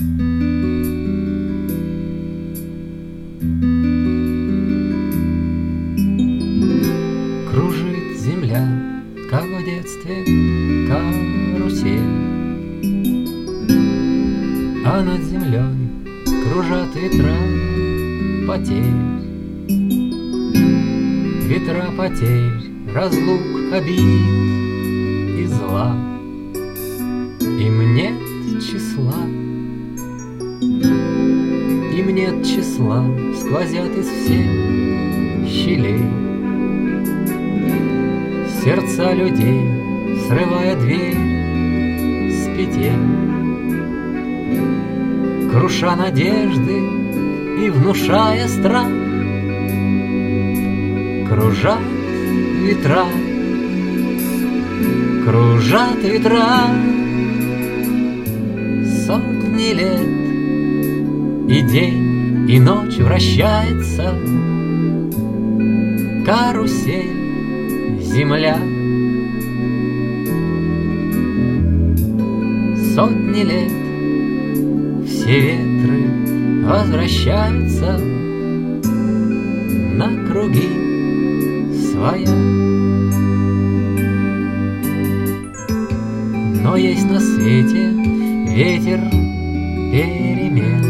Кружит земля, как в детстве карусель, а над землей кружат ветра потерь. Ветра потерь, разлук, обид и зла. Им нет числа, им нет числа, сквозят из всех щелей сердца людей, срывая дверь с петель, круша надежды и внушая страх. Кружат ветра, кружат ветра сотни лет, и день, и ночь вращается карусель земля. Сотни лет все ветры возвращаются на круги своя. Но есть на свете ветер перемен.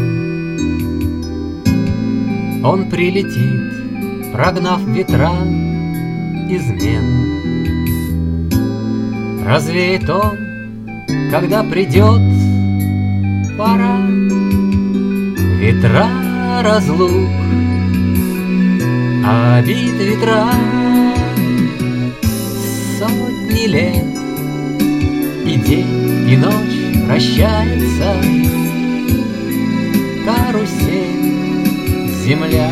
Он прилетит, прогнав ветра измен. Развеет он, когда придет пора, ветра разлук, обид ветра. Сотни лет, и день, и ночь вращается карусель земля.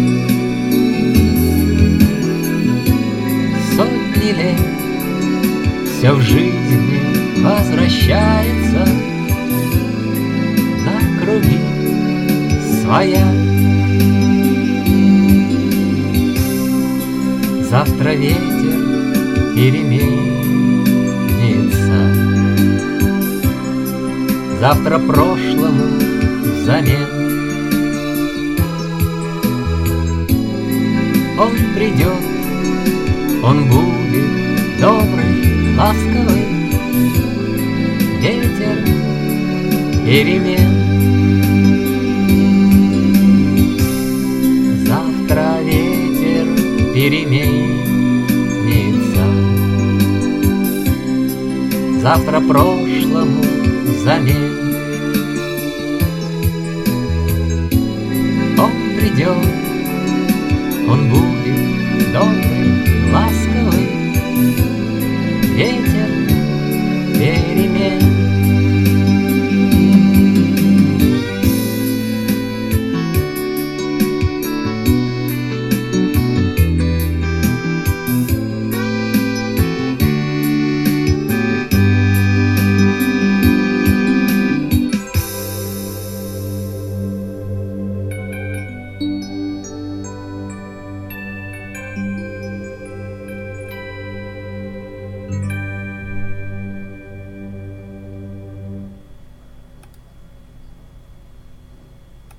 Сотни лет все в жизни возвращается на круги своя. Завтра ветер переменится, завтра прошлому взамен. Он придет, он будет добрый, ласковый, ветер перемен. Завтра ветер переменится, завтра прошлому взамен. Он придет, он будет добрый, ласковый,